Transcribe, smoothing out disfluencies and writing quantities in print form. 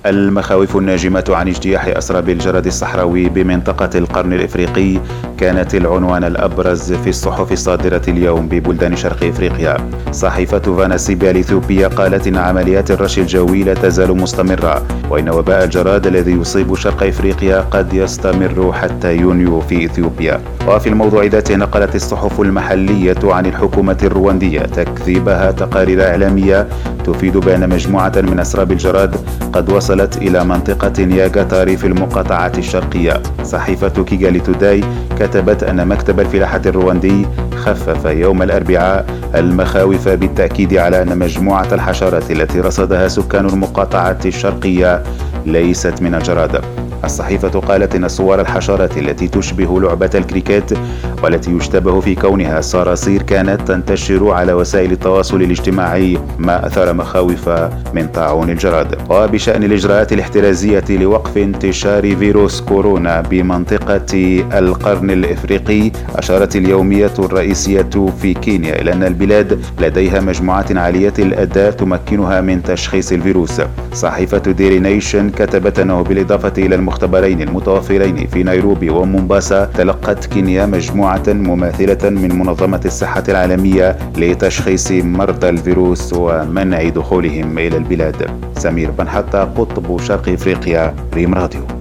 المخاوف الناجمة عن اجتياح أسراب الجراد الصحراوي بمنطقة القرن الإفريقي كانت العنوان الأبرز في الصحف الصادرة اليوم ببلدان شرق إفريقيا. صحيفة فاناسيبيا الإثيوبية قالت إن عمليات الرش الجوي لا تزال مستمرة، وإن وباء الجراد الذي يصيب شرق إفريقيا قد يستمر حتى يونيو في إثيوبيا. وفي الموضوع ذاته نقلت الصحف المحلية عن الحكومة الرواندية تكذيبها تقارير إعلامية تفيد بأن مجموعة من أسراب الجراد قد وصلت إلى منطقة نياغاتاري في المقاطعة الشرقية. صحيفة كيغالي توداي كتبت أن مكتب الفلاحة الرواندي خفف يوم الأربعاء المخاوف بالتأكيد على أن مجموعة الحشرات التي رصدها سكان المقاطعة الشرقية ليست من الجراد. الصحيفة قالت إن صور الحشرات التي تشبه لعبة الكريكيت والتي يشتبه في كونها صراصير كانت تنتشر على وسائل التواصل الاجتماعي، ما أثار مخاوف من طاعون الجراد. وبشأن الإجراءات الاحترازية لوقف انتشار فيروس كورونا بمنطقة القرن الإفريقي، أشارت اليومية الرئيسية في كينيا إلى أن البلاد لديها مجموعات عالية الأداء تمكنها من تشخيص الفيروس. صحيفة ديلي نيشن كتبت أنه بالإضافة إلى المختبرين المتوفرين في نيروبي ومومباسا، تلقت كينيا مجموعة مماثلة من منظمة الصحة العالمية لتشخيص مرضى الفيروس ومنع دخولهم إلى البلاد. سمير بن حتى، قطب شرق إفريقيا، ريم راديو.